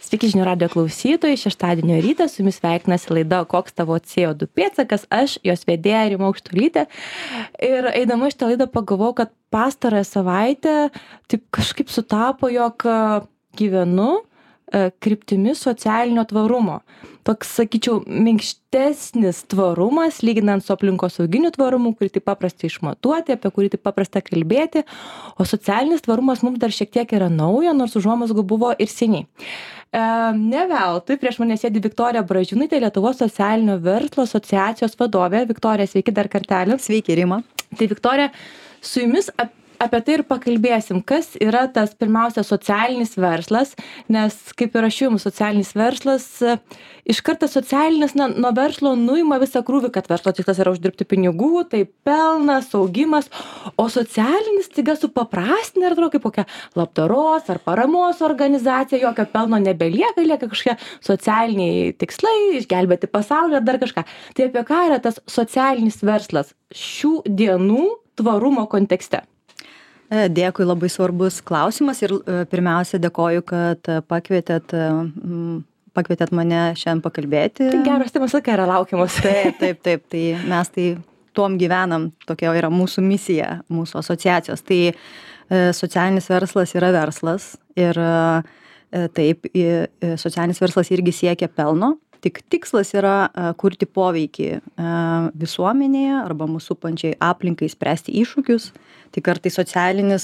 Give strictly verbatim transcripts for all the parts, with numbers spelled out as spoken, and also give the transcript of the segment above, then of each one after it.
Sveiki žinių radijo klausytojai, šeštadienio rytą su jumis sveikinasi laida Koks tavo C O du pėdsakas, aš jos vedėja Rima Aukštuolytė. Ir eidama šitą laidą pagalvojau, kad pastarąją savaitę taip kažkaip sutapo, jog gyvenu kryptimi socialinio tvarumo. Toks, sakyčiau, minkštesnis tvarumas, lyginant su aplinkosauginiu tvarumu, kurį taip paprasta išmatuoti, apie kurį taip paprasta kalbėti, o socialinis tvarumas mums dar šiek tiek yra nauja, nors užuomazgų buvo ir seniai. E, ne veltui, prieš mane sėdi Viktorija Bražiūnaitė, Lietuvos socialinio verslo asociacijos vadovė. Viktorija, sveiki dar kartelį. Sveiki, Rima. Tai Viktorija, su jumis ap apie tai ir pakalbėsim, kas yra tas pirmiausia socialinis verslas, nes kaip ir aš jums, socialinis verslas, iš karto socialinis na, nuo verslo nuima visą krūvį, kad verslo tikslas yra uždirbti pinigų, tai pelnas, augimas, o socialinis staiga supaprastina ir atrodo kaip kokia labdaros ar paramos organizacija, jokio pelno nebelieka, lieka kažkokie socialiniai tikslai, išgelbėti pasaulį ar dar kažką. Tai apie ką yra tas socialinis verslas šių dienų tvarumo kontekste? Dėkui, labai svarbus klausimas ir pirmiausia dėkoju, kad pakvietėt, pakvietėt mane šiandien pakalbėti. Tai geros temos laikai yra laukiamos. Taip, taip, taip, tai mes tai tuom gyvenam, tokia yra mūsų misija, mūsų asociacijos. Tai socialinis verslas yra verslas ir taip, socialinis verslas irgi siekia pelno. Tik tikslas yra kurti poveikį visuomenėje arba mūsų supančiai aplinkai spręsti iššūkius. Tai kartais socialinis,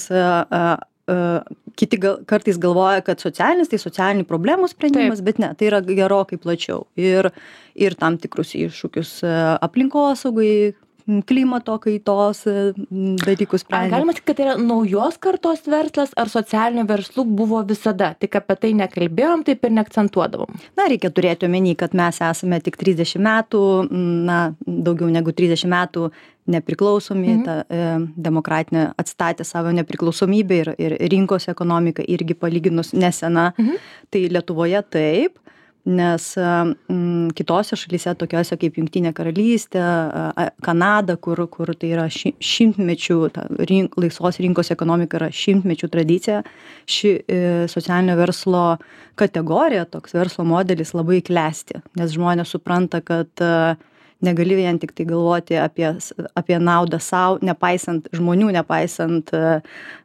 kiti gal, kartais galvoja, kad socialinis tai socialinių problemų sprendimas, Taip. Bet ne, tai yra gerokai plačiau. Ir, ir tam tikrus iššūkius aplinkosaugai, klimato kaitos dalykus sprendžia. Galima sakyti, kad tai yra naujos kartos verslas ar socialinių verslų buvo visada, tik apie tai nekalbėjom, taip ir neakcentuodavom. Na, reikia turėti omeny, kad mes esame tik trisdešimt metų, na, daugiau negu trisdešimt metų nepriklausomi, mhm. ta e, demokratinė atstatė savo nepriklausomybę ir, ir rinkos ekonomika irgi palyginus nesena. Mhm. Tai Lietuvoje taip. Nes m, kitose šalyse, tokiose kaip Jungtinė karalystė, a, Kanada, kur, kur tai yra ši, šimtmečių, ta rink, laisvos rinkos ekonomika yra šimtmečių tradicija, ši e, socialinio verslo kategorija, toks verslo modelis labai klesti, nes žmonės supranta, kad e, negali vien tik tai galvoti apie, apie naudą savo, nepaisant žmonių, nepaisant, e,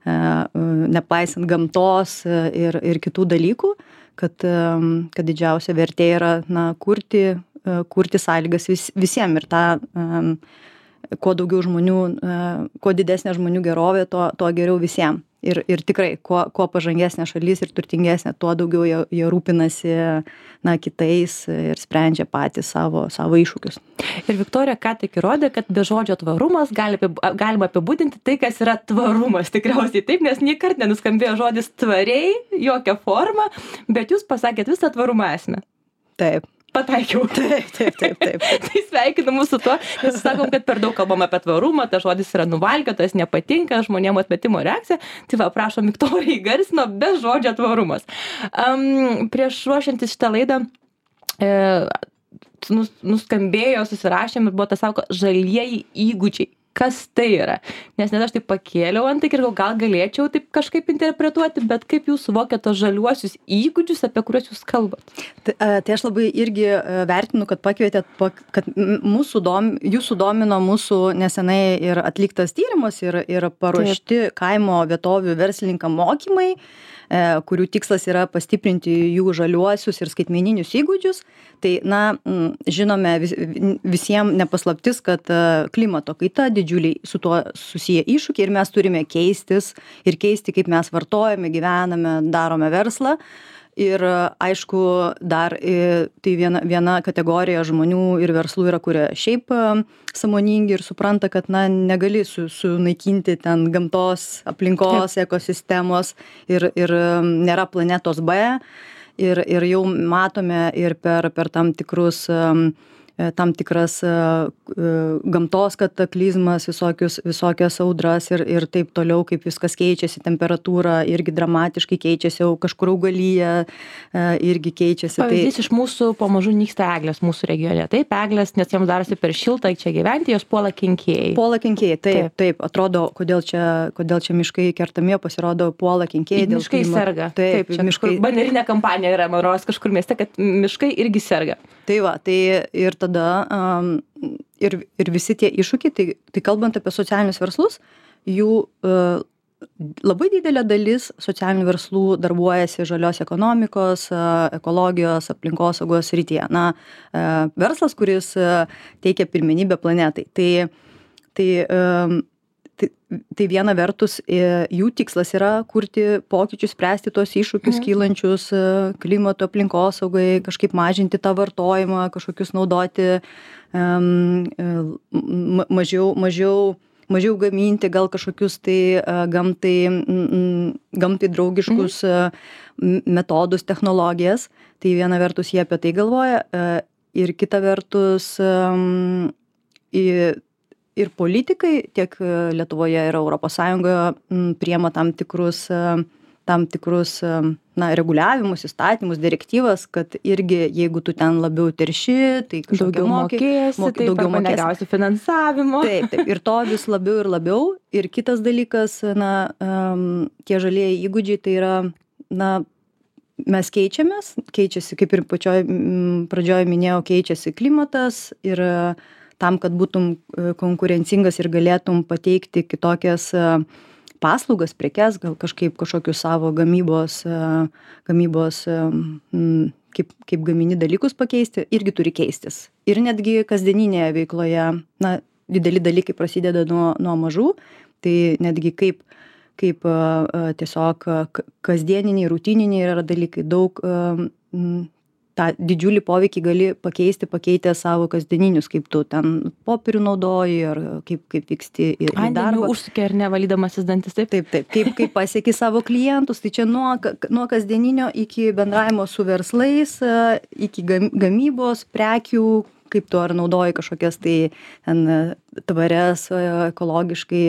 nepaisant gamtos ir, ir kitų dalykų. Kad, kad didžiausia vertė yra na, kurti, kurti sąlygas vis, visiems ir tą, um, kuo daugiau žmonių, uh, kuo didesnė žmonių gerovė, tuo, tuo geriau visiems. Ir, ir tikrai, kuo, kuo pažangesnė šalis ir turtingesnė, tuo daugiau jie, jie rūpinasi na, kitais ir sprendžia patys savo, savo iššūkius. Ir Viktorija ką tik įrodė, kad be žodžio tvarumas gali, galima apibūdinti tai, kas yra tvarumas. Tikriausiai taip, nes nei kart nenuskambėjo žodis tvariai, jokia forma, bet jūs pasakėt visą tvarumo esmę. Taip. Pataikiau. Taip, taip, taip, taip. Tai sveikinu mūsų tuo, nes sakom, kad per daug kalbam apie tvarumą, tas žodis yra nuvalkiotas, nepatinka, žmonėm atmetimo reakcija. Tai va, prašom, Viktorija įgarsino be žodžio tvarumas. Um, prieš ruošiantis šitą laidą e, nus, nuskambėjo, susirašėm ir buvo tas sako, žalieji įgūdžiai. Kas tai yra? Nes net aš taip pakėliau ant tai ir gal galėčiau taip kažkaip interpretuoti, bet kaip jūs suvokiate tos žaliuosius įgūdžius, apie kuriuos jūs kalbat? Tai, tai aš labai irgi vertinu, kad pakvietėt, kad mūsų dom, jūsų domino mūsų nesenai ir atliktas tyrimas ir, ir paruošti Taip. Kaimo vietovių verslininkam mokymai, kurių tikslas yra pastiprinti jų žaliuosius ir skaitmeninius įgūdžius. Tai, na, žinome vis, visiems nepaslaptis, kad klimato kaita didžiuliai su tuo susiję iššūkiai ir mes turime keistis ir keisti, kaip mes vartojame, gyvename, darome verslą. Ir aišku, dar tai viena, viena kategorija žmonių ir verslų yra, kurie šiaip sąmoningi ir supranta, kad na, negali su, sunaikinti ten gamtos, aplinkos, Taip. Ekosistemos ir, ir nėra planetos B. Ir, ir jau matome ir per, per tam tikrus um, tam tikras gamtos kataklizmas, visokius, visokias audras ir, ir taip toliau, kaip viskas keičiasi, temperatūra irgi dramatiškai keičiasi, jau kažkur augalyje irgi keičiasi. Pavyzdys tai... iš mūsų pamažu nyksta eglės mūsų regione. Taip, eglės, nes jiems darosi per šilta čia gyventi, jos puola kenkėjai. Puola kenkėjai, taip, taip, taip. Atrodo, kodėl čia, kodėl čia miškai kertami, pasirodo, puola kenkėjai. Miškai dėl serga. Taip, taip čia miškai. Banderinė kampanija yra, man rodos, kažkur mieste, kad miškai irgi serga. Tai va, tai ir tada um, ir, ir visi tie iššūkiai, tai, tai kalbant apie socialinius verslus, jų uh, labai didelė dalis socialinių verslų darbuojasi žalios ekonomikos, uh, ekologijos, aplinkosaugos srityje. Na, uh, verslas, kuris uh, teikia pirmenybę planetai. Tai, tai um, Tai, tai viena vertus jų tikslas yra kurti pokyčius, spręsti tuos iššūkius mhm. kylančius klimato aplinkosaugai, kažkaip mažinti tą vartojimą, kažkokius naudoti um, mažiau, mažiau, mažiau gaminti, gal kažkokius tai gamtai, gamtai draugiškus mhm. metodus, technologijas. Tai viena vertus jie apie tai galvoja ir kita vertus um, į ir politikai tiek Lietuvoje ir Europos Sąjungoje priema tam tikrus, tam tikrus na, reguliavimus, įstatymus, direktyvas, kad irgi jeigu tu ten labiau terši, tai daugiau mokėsi, moky, taip, daugiau mokėsi. Negausi finansavimo. Taip, taip, ir to vis labiau ir labiau. Ir kitas dalykas, na, um, tie žalieji įgūdžiai, tai yra, na, mes keičiamės, keičiasi, kaip ir pačioj pradžioje minėjau, keičiasi klimatas ir tam, kad būtum konkurencingas ir galėtum pateikti kitokias paslaugas, prekes, gal kažkaip kažkokius savo gamybos, gamybos kaip, kaip gamini dalykus pakeisti, irgi turi keistis. Ir netgi kasdieninėje veikloje, na, dideli dalykai prasideda nuo, nuo mažų, tai netgi kaip, kaip tiesiog kasdieniniai, rutininiai yra dalykai, daug tą didžiulį poveikį gali pakeisti, pakeitę savo kasdieninius, kaip tu ten popierių naudoji, ar kaip, kaip vyksti į, į darbą. Užsukė ar nevalydamasis dantis, taip? Taip, taip, kaip, kaip pasieki savo klientus, tai čia nuo, nuo kasdieninio iki bendravimo su verslais, iki gamybos, prekių, kaip tu ar naudoji kažkokias tai ten tvarias, ekologiškai,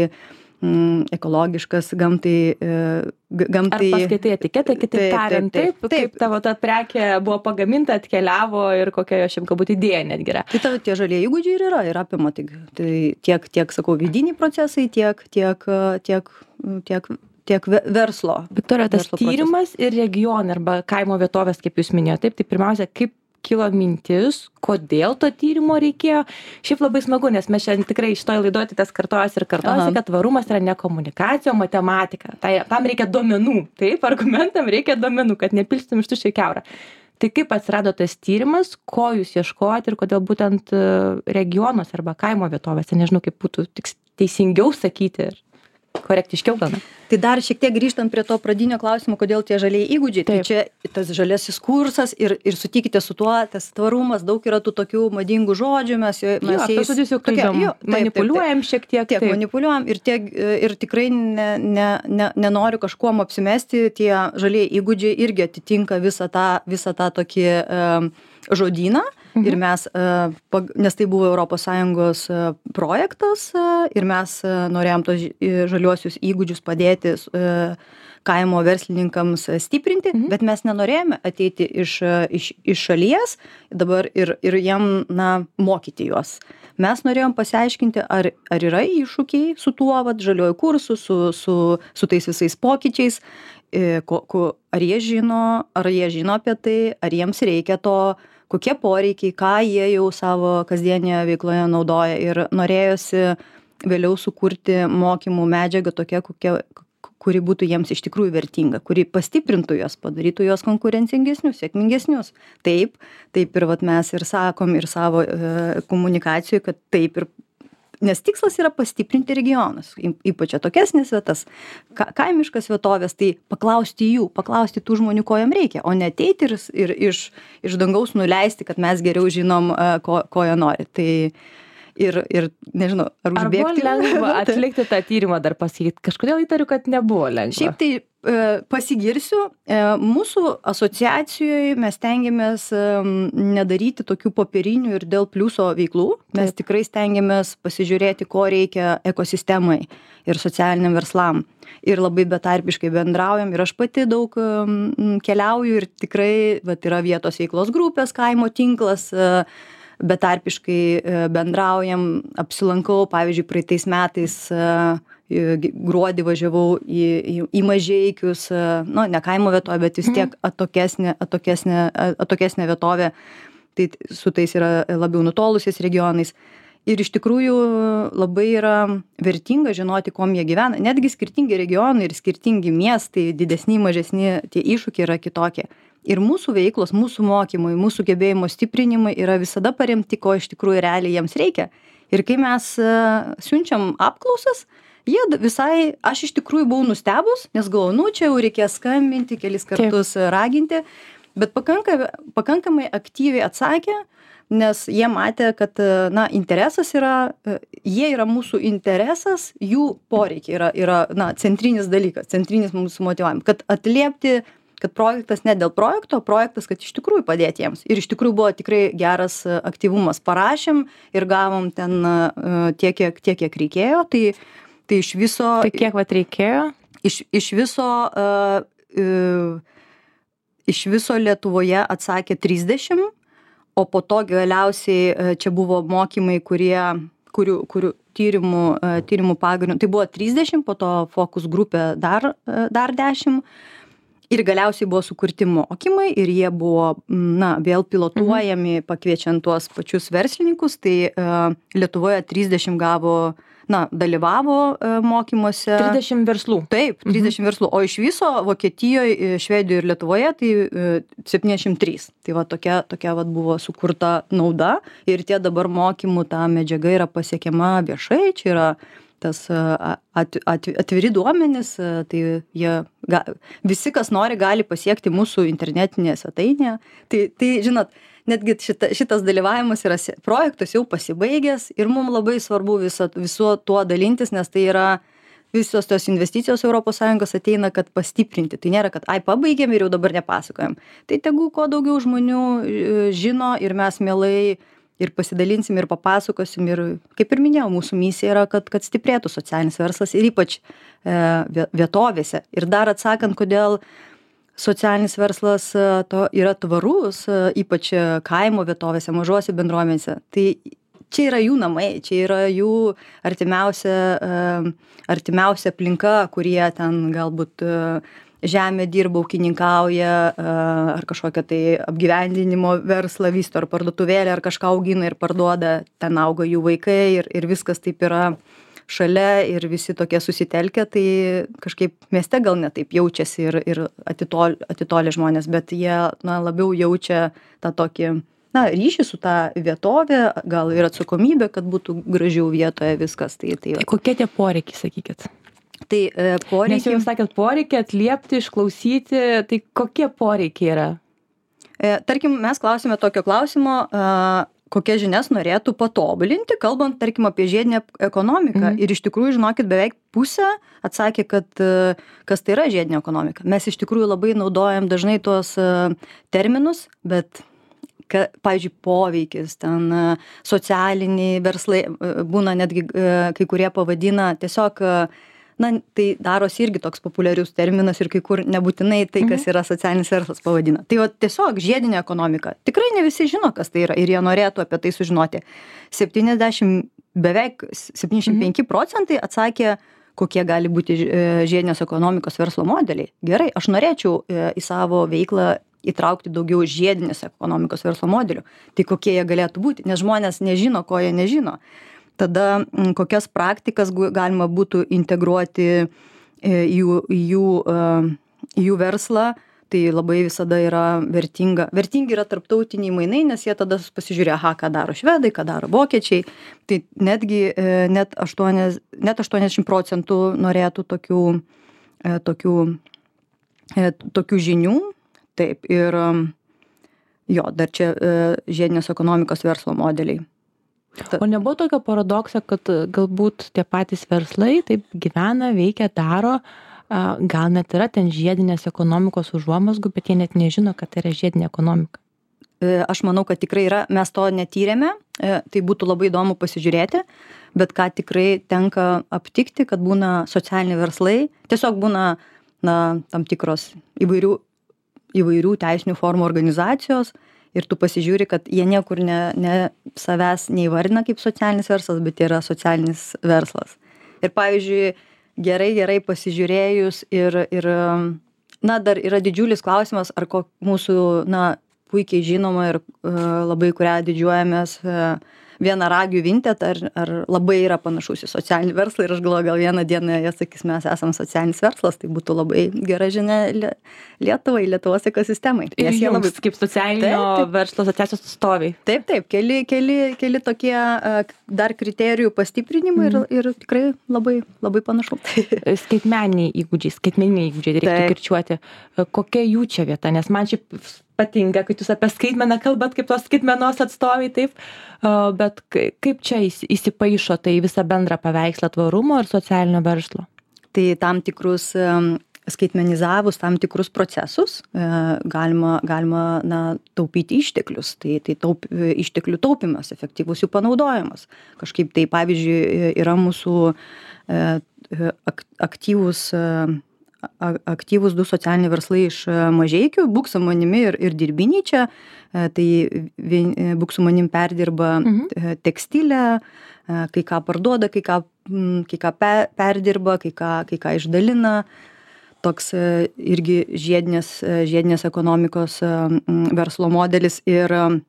ekologiškas gamtai, gamtai. Ar paskaitai etiketą, kitaip tariant, taip, taip, taip, kaip tavo ta prekė buvo pagaminta, atkeliavo ir kokia jo šiaip galbūt idėja netgi yra. Tai tavo tie žalieji įgūdžiai ir yra, ir apima tik, tai tiek, tiek, sakau, vidiniai procesai, tiek, tiek, tiek, tiek, tiek verslo. Viktorija, tas verslo tyrimas procesai. Ir regionai arba kaimo vietovės, kaip jūs minėjote, taip, tai pirmiausia, kaip kilo mintis, kodėl to tyrimo reikėjo. Šiaip labai smagu, nes mes šiandien tikrai šitoj laidoje tas kartojasi ir kartojasi, kad tvarumas yra ne komunikacija, o matematika. Tai, tam reikia duomenų. Taip, argumentam reikia duomenų, kad nepilstum iš tuščio į kiaurą. Tai kaip atsirado tas tyrimas, ko jūs ieškojate ir kodėl būtent regionuose arba kaimo vietovėse, nežinau, kaip būtų teisingiau sakyti ir korektiškiau gal. Tai dar šiek tiek grįžtant prie to pradinio klausimo, kodėl tie žaliai įgūdžiai. Taip. Tai čia tas žaliasis kursas ir, ir sutikite su tuo, tas tvarumas, daug yra tų tokių madingų žodžių, mes, mes jo, jais tokia, kalbėjom, jo, manipuliuojam šiek tiek. Tiek taip. Manipuliuojam ir, tiek, ir tikrai ne, ne, ne, nenoriu kažkuom apsimesti, tie žaliai įgūdžiai irgi atitinka visą tą, visą tą tokį um, žodyną. Mhm. Ir mes, nes tai buvo Europos Sąjungos projektas ir mes norėjom tos žaliuosius įgūdžius padėti kaimo verslininkams stiprinti, mhm. bet mes nenorėjome ateiti iš, iš, iš šalies dabar ir, ir jam na, mokyti juos. Mes norėjom pasiaiškinti, ar, ar yra iššūkiai su tuo vat, žaliuoju kursu, su, su, su tais visais pokyčiais, ko, ko, ar jie žino, ar jie žino apie tai, ar jiems reikia to, kokie poreikiai, ką jie jau savo kasdienėje veikloje naudoja. Ir norėjosi vėliau sukurti mokymų medžiagą tokia, kokia, kuri būtų jiems iš tikrųjų vertinga, kuri pastiprintų juos, padarytų juos konkurencingesnius, sėkmingesnius. Taip, taip ir vat mes ir sakom ir savo e, komunikacijoje, kad taip ir, nes tikslas yra pastiprinti regionus, ypač atokesnės vietas, ka, kaimiškas vietovės, tai paklausti jų, paklausti tų žmonių, ko jam reikia, o ne ateiti ir, ir iš, iš dangaus nuleisti, kad mes geriau žinom, ko, ko jie nori. Tai ir, ir nežinau, ar užbėgti. Ar buvo lengva atlikti tą tyrimą, dar pasakyti? Kažkodėl įtariu, kad nebuvo lengva. Šiaip tai pasigirsiu, mūsų asociacijoje mes stengiamės nedaryti tokių popierinių ir dėl pliuso veiklų. Mes Taip. tikrai stengiamės pasižiūrėti, ko reikia ekosistemai ir socialiniam verslam. Ir labai betarpiškai bendraujam. Ir aš pati daug keliauju ir tikrai vat, yra vietos veiklos grupės, kaimo tinklas, betarpiškai bendraujam, apsilankau, pavyzdžiui, praeitais metais gruodį važiavau į, į, į Mažeikius, nu, ne kaimo vietovę, bet vis tiek atokesnė, atokesnė, atokesnė vietovė, tai su tais yra labiau nutolusiais regionais. Ir iš tikrųjų labai yra vertinga žinoti, kom jie gyvena. Netgi skirtingi regionai ir skirtingi miestai, didesni, mažesni, tie iššūkiai yra kitokie. Ir mūsų veiklos, mūsų mokymai, mūsų gebėjimo stiprinimai yra visada paremti, ko iš tikrųjų realiai jiems reikia. Ir kai mes siunčiam apklausas, jie visai, aš iš tikrųjų buvau nustebus, nes galvoju, nu čia jau reikės skambinti, kelis kartus Taip. raginti, bet pakankamai, pakankamai aktyviai atsakė, nes jie matė, kad na, interesas yra, jie yra mūsų interesas, jų poreikiai yra, yra na, centrinis dalykas, centrinis mūsų motyvavimas, kad atliepti, kad projektas ne dėl projekto, o projektas, kad iš tikrųjų padėti jiems. Ir iš tikrųjų buvo tikrai geras aktyvumas. Parašėm ir gavom ten tiek, kiek, tiek, kiek reikėjo. Tai, tai iš viso... Tai kiek vat reikėjo? Iš, iš viso... Uh, uh, iš viso Lietuvoje atsakė trisdešimt, o po to galiausiai čia buvo mokymai, kurie, kurių, kurių tyrimų, tyrimų pagrindų. Tai buvo trisdešimt, po to fokus grupė dar, dar dešimt. Ir galiausiai buvo sukurti mokymai ir jie buvo, na, vėl pilotuojami, mhm. pakviečiant tuos pačius verslininkus. Tai uh, Lietuvoje trisdešimt gavo, na, dalyvavo uh, mokymuose. trisdešimt verslų. Taip, trisdešimt mhm. verslų. O iš viso Vokietijoje, Švedijoje ir Lietuvoje tai uh, septyniasdešimt trys. Tai va tokia, tokia va buvo sukurta nauda. Ir tie dabar mokymų ta medžiaga yra pasiekiama viešai. Čia yra tas at, at, atviri duomenys, tai jie, ga, visi, kas nori, gali pasiekti mūsų internetinėje svetainėje. Tai, tai žinot, netgi šita, šitas dalyvavimas yra projektas jau pasibaigęs ir mums labai svarbu viso, viso tuo dalintis, nes tai yra visos tos investicijos Europos Sąjungos ateina, kad pastiprinti. Tai nėra, kad ai pabaigėm ir jau dabar nepasakojam. Tai tegu kuo daugiau žmonių žino ir mes mielai ir pasidalinsim, ir papasakosim, ir, kaip ir minėjau, mūsų misija yra, kad, kad stiprėtų socialinis verslas ir ypač e, vietovėse. Ir dar atsakant, kodėl socialinis verslas to yra tvarus, ypač kaimo vietovėse, mažose bendruomenėse. Tai čia yra jų namai, čia yra jų artimiausia, e, artimiausia aplinka, kurie ten galbūt e, žemė dirba, ūkininkauja, ar kažkokią tai apgyvendinimo verslą vysto, ar parduotuvėlę, ar kažką augina ir parduoda, ten auga jų vaikai ir, ir viskas taip yra šalia ir visi tokie susitelkę, tai kažkaip mieste gal netaip jaučiasi ir, ir atitol, atitolė žmonės, bet jie na, labiau jaučia tą tokį na, ryšį su tą vietovę, gal ir atsakomybę, kad būtų gražiau vietoje viskas. Tai, tai, tai kokie tie poreikiai, sakykit? Tai e, poreikiai... Nes jau jūs sakėt, poreikiai atliepti, išklausyti, tai kokie poreikiai yra? E, tarkim, mes klausime tokio klausimo, e, kokias žinias norėtų patobulinti, kalbant, tarkim, apie žiedinę ekonomiką. Mhm. Ir iš tikrųjų, žinokit, beveik pusė atsakė, kad e, kas tai yra žiedinė ekonomika. Mes iš tikrųjų labai naudojam dažnai tuos e, terminus, bet... Ka, pavyzdžiui, poveikis, ten socialiniai verslai, būna netgi kai kurie pavadina tiesiog, na, tai darosi irgi toks populiarius terminas ir kai kur nebūtinai tai, kas yra socialinis verslas pavadina. Tai va, tiesiog žiedinė ekonomika. Tikrai ne visi žino, kas tai yra ir jie norėtų apie tai sužinoti. septyniasdešimt, beveik septyniasdešimt penki procentai atsakė, kokie gali būti žiedinės ekonomikos verslo modeliai. Gerai, aš norėčiau į savo veiklą įtraukti daugiau žiedinės ekonomikos verslo modelių. Tai kokie jie galėtų būti, nes žmonės nežino, ko jie nežino. Tada m, kokias praktikas galima būtų integruoti į jų, į jų, į jų verslą, tai labai visada yra vertinga. Vertingi yra tarptautiniai mainai, nes jie tada pasižiūrė, aha, ką daro švedai, ką daro vokiečiai. Tai netgi net, aštuonias, net aštuoniasdešimt procentų norėtų tokių, tokių, tokių žinių. Taip, ir jo, dar čia žiedinės ekonomikos verslo modeliai. O nebuvo tokio paradokso, kad galbūt tie patys verslai taip gyvena, veikia, daro, gal net yra ten žiedinės ekonomikos užuomazgų, bet jie net nežino, kad tai yra žiedinė ekonomika. Aš manau, kad tikrai yra, mes to netyrėme, tai būtų labai įdomu pasižiūrėti, bet ką tikrai tenka aptikti, kad būna socialiniai verslai, tiesiog būna na, tam tikros įvairių, įvairių teisinių formų organizacijos ir tu pasižiūri, kad jie niekur ne, ne savęs neįvardina kaip socialinis verslas, bet yra socialinis verslas. Ir pavyzdžiui, gerai, gerai pasižiūrėjus ir, ir na, dar yra didžiulis klausimas, ar ko, mūsų, na, puikiai žinoma ir uh, labai kurią didžiuojamės uh, vienaragių Vinted, ar, ar labai yra panašus į socialinį verslą ir aš galvoju, gal vieną dieną jie sakys, mes esam socialinis verslas, tai būtų labai gera žinia Lietuvai, Lietuvos ekosistemai. Ir jums labai... kaip socialinio taip, taip. verslo asociacijos atstoviai. Taip, taip, keli, keli, keli tokie uh, dar kriterijų pastiprinimai mm. ir, ir tikrai labai, labai panašu. Skaitmeniniai įgūdžiai, skaitmeniniai įgūdžiai, reiktų kirčiuoti. Kokia jų čia vieta, nes man šiaip patinka, kad jūs apie skaitmeną kalbat kaip tos skaitmenos atstovai, taip, bet kaip čia įsipaišo tai visą bendrą paveikslą tvarumo ir socialinio verslo? Tai tam tikrus skaitmenizavus, tam tikrus procesus galima, galima na, taupyti išteklius, tai, tai taup, išteklių taupimas, efektyvus jų panaudojimas. Kažkaip tai, pavyzdžiui, yra mūsų aktyvus aktyvūs du socialiniai verslai iš Mažeikių, Būk su manimi ir, ir Dirbiniai čia. Tai Būk su manim perdirba mhm. tekstilę, kai ką parduoda, kai ką, kai ką perdirba, kai ką, kai ką išdalina. Toks irgi žiedinės, žiedinės ekonomikos verslo modelis ir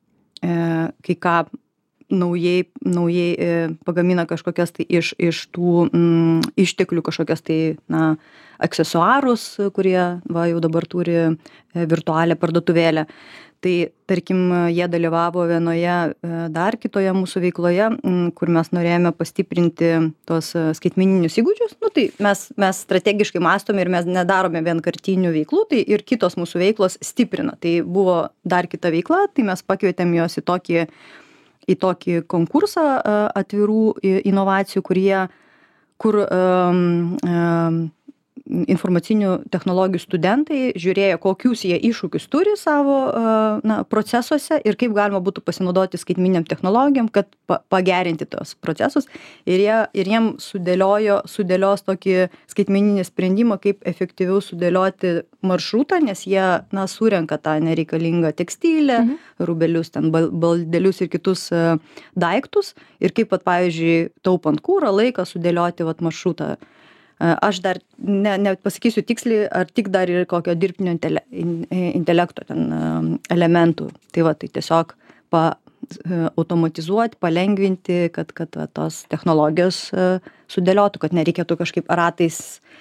kai ką naujai, naujai pagamina kažkokias tai iš, iš tų mm, išteklių kažkokias tai, na, aksesuarus, kurie, va, jau dabar turi virtualią parduotuvėlę. Tai, tarkim, jie dalyvavo vienoje dar kitoje mūsų veikloje, kur mes norėjome pastiprinti tos skaitmeninius įgūdžius. Nu, tai mes, mes strategiškai mąstome ir mes nedarome vienkartinių veiklų, tai ir kitos mūsų veiklos stiprina. Tai buvo dar kita veikla, tai mes pakvietėm jos į tokį į tokį konkursą atvirų inovacijų, kurie, kur um, um, informacinių technologijų studentai žiūrėjo, kokius jie iššūkius turi savo uh, na, procesuose ir kaip galima būtų pasinaudoti skaitmeniniam technologijom, kad pa pagerinti tos procesus. Ir, jie, ir jiem sudėliojo, sudėlios tokį skaitmeninį sprendimą, kaip efektyviau sudėlioti maršrutą, nes jie, na, surenka tą nereikalingą tekstilę, mhm. rūbelius, ten baldelius ir kitus uh, daiktus. Ir kaip, pat, pavyzdžiui, taupant kūrą, laiką sudėlioti vat, maršrutą. Aš dar ne, ne pasakysiu tiksliai, ar tik dar ir kokio dirbtinio intele, intelekto ten elementų. Tai va, tai tiesiog pa, automatizuoti, palengvinti, kad, kad va, tos technologijos sudėliotų, kad nereikėtų kažkaip ratais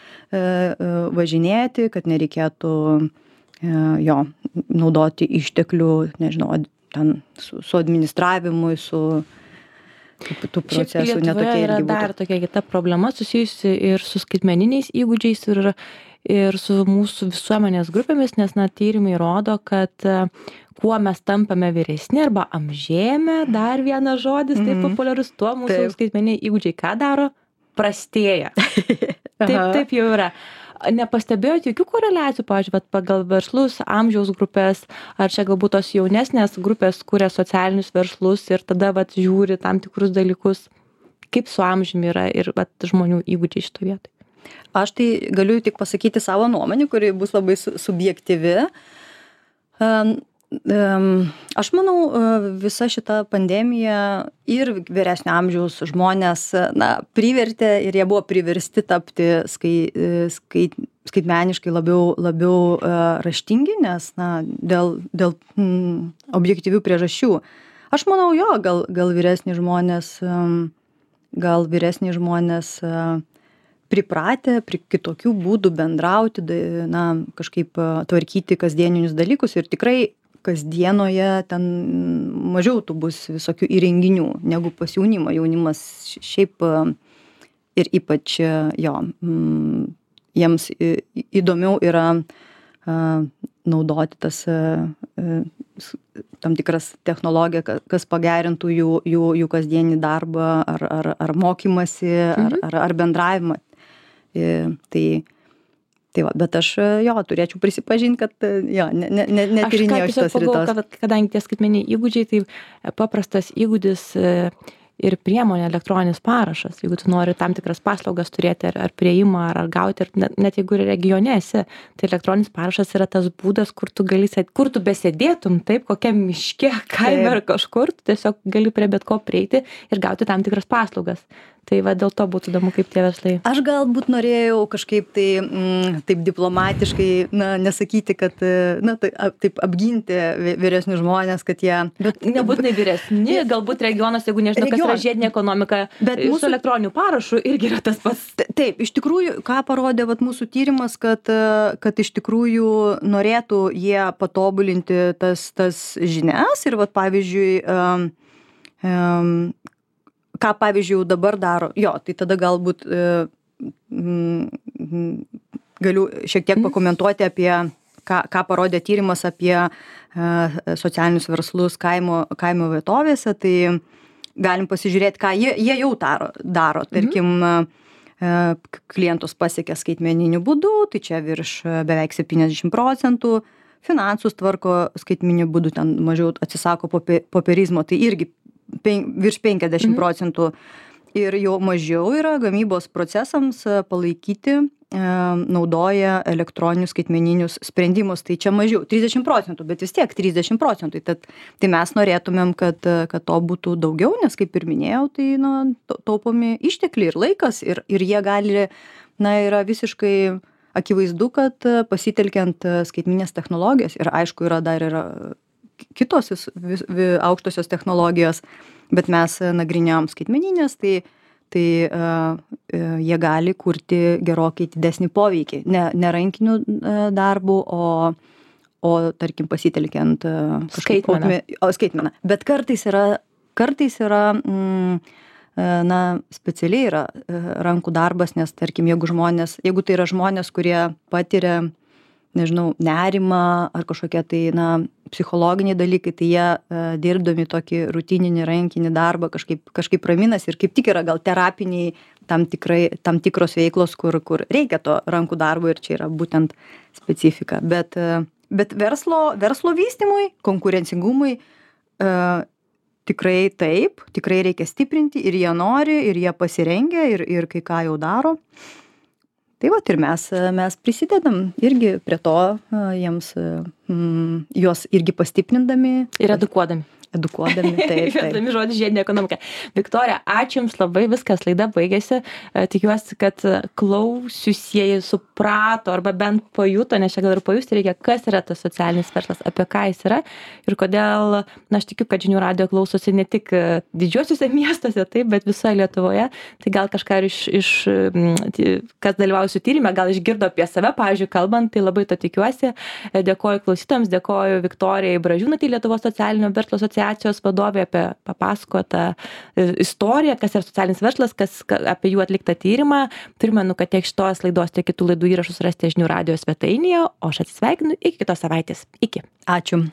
važinėti, kad nereikėtų jo, naudoti išteklių, nežinau, ten su, su administravimui, su tų procesų netokia yra dar tokia kita problema susijusi ir su skaitmeniniais įgūdžiais ir, ir su mūsų visuomenės grupėmis, nes na, tyrimai rodo, kad kuo mes tampame vyresni arba amžėjame, dar vienas žodis, mm-hmm. taip populiarus, tuo mūsų taip. Skaitmeniniai įgūdžiai ką daro? Prastėja. taip, taip jau yra. Nepastebėjot jokių koreliacijų, pavyzdžiui, pagal verslus, amžiaus grupės, ar čia galbūt tos jaunesnės grupės kuria socialinius verslus ir tada vat, žiūri tam tikrus dalykus, kaip su amžiumi yra ir vat, žmonių įgūdžiai šito vietoj? Aš tai galiu tik pasakyti savo nuomonę, kuri bus labai subjektyvi. Um, um, aš manau, visa šita pandemija ir vyresnio amžiaus žmonės na, privertė ir jie buvo priversti tapti skai, skai, skaitmeniškai labiau, labiau uh, raštingi, nes na, dėl, dėl mm, objektyvių priežasčių. Aš manau, jo, gal, gal vyresni žmonės, um, gal vyresni žmonės uh, pripratę prie kitokių būdų bendrauti, na, kažkaip uh, tvarkyti kasdieninius dalykus ir tikrai kasdienoje ten mažiau tų bus visokių įrenginių negu pas jaunimą. Jaunimas šiaip ir ypač jo, jiems įdomiau yra naudoti tas tam tikras technologija, kas pagerintų jų, jų, jų kasdienį darbą ar, ar, ar mokymasi, mhm. ar, ar, ar bendravimą. Tai Tai va, bet aš jo turėčiau prisipažinti, kad jo, ne, ne, ne, netyrinėjau šitos rytos. Kad, kadangi tie skaitmeniniai įgūdžiai, tai paprastas įgūdis ir priemonė elektroninis parašas. Jeigu tu nori tam tikras paslaugas turėti ar, ar prieimą, ar, ar gauti, ir net, net jeigu regione esi, tai elektroninis parašas yra tas būdas, kur tu gali, kur tu besėdėtum, taip, kokiam miške, kaime ar kažkur, tu tiesiog gali prie bet ko prieiti ir gauti tam tikras paslaugas. Tai va dėl to būtų įdomu, kaip tie verslai. Aš galbūt norėjau kažkaip tai mm, taip diplomatiškai, na, nesakyti, kad, na, tai, taip apginti vyresnius žmonės, kad jie... Bet nebūtinai vyresni, galbūt regionas, jeigu nežinau, Region. Kas yra žiedinė ekonomika, bet mūsų elektroninių parašų irgi yra tas pats. Taip, iš tikrųjų, ką parodė vat, mūsų tyrimas, kad, kad iš tikrųjų norėtų jie patobulinti tas, tas žinias ir, vat, pavyzdžiui, um, um, ką, pavyzdžiui, dabar daro, jo, tai tada galbūt e, m, galiu šiek tiek pakomentuoti apie, ką, ką parodė tyrimas apie e, socialinius verslus kaimo, kaimo vietovėse, tai galim pasižiūrėti, ką jie, jie jau daro, daro. Tarkim, e, klientus pasiekia skaitmeniniu būdu, tai čia virš beveik septyniasdešimt procentų, finansus tvarko skaitmeniniu būdu, ten mažiau atsisako popierizmo, tai irgi pen, virš penkiasdešimt procentų ir jau mažiau yra gamybos procesams palaikyti, e, naudoja elektroninius skaitmeninius sprendimus, tai čia mažiau, trisdešimt procentų, bet vis tiek trisdešimt procentų, tad, tai mes norėtumėm, kad, kad to būtų daugiau, nes kaip ir minėjau, tai na, taupomi ištekliai ir laikas ir, ir jie gali, na, yra visiškai akivaizdu, kad pasitelkiant skaitmeninės technologijas ir aišku yra dar yra kitos vis, vis, vis, aukštosios technologijos, bet mes nagrinėjom skaitmeninės, tai, tai uh, jie gali kurti gerokai didesnį poveikį. Ne, ne rankinių uh, darbų, o, o tarkim pasitelkiant uh, skaitmeną. O, skaitmeną. Bet kartais yra, kartais yra mm, na, specialiai yra rankų darbas, nes tarkim, jeigu žmonės, jeigu tai yra žmonės, kurie patiria, nežinau, nerimą ar kažkokie tai, na, psichologiniai dalykai, tai jie uh, dirbdami tokį rutininį rankinį darbą kažkaip, kažkaip raminas ir kaip tik yra gal terapiniai tam, tikrai, tam tikros veiklos, kur, kur reikia to rankų darbo ir čia yra būtent specifika. Bet, uh, bet verslo, verslo vystymui, konkurencingumui uh, tikrai taip, tikrai reikia stiprinti ir jie nori, ir jie pasirengia, ir, ir kai ką jau daro. Tai va, ir mes, mes prisidedam irgi prie to, jiems, mm, juos irgi pastiprindami. Ir edukuodami. Edukuodami, taip. Įvedami žodį žiedinė ekonomika. Viktorija, ačiū Jums labai, viskas, laida baigėsi. Tikiuosi, kad klausiusieji suprato arba bent pajuto, nes čia gal ir pajusti reikia, kas yra tas socialinis verslas, apie ką jis yra ir kodėl, na, aš tikiu, kad žinių radijo klausosi ne tik didžiuosiuose miestuose, taip, bet visoje Lietuvoje. Tai gal kažką iš, iš kas dalyvausiu tyrime, gal išgirdo apie save, pavyzdžiui, kalbant, tai labai to tikiuosi. Dėkoju klausytams, dėkoju Viktorijai Bražiūnaitei, Lietuvos socialinio verslo asociacijos vadovė, apie papasakotą istoriją, kas yra socialinis verslas, kas apie jų atliktą tyrimą. Primenu, kad tiek šitos laidos, tiek kitų laidų įrašus rasite žinių radijo svetainėje, o aš atsisveikinu iki kitos savaitės. Iki. Ačiū.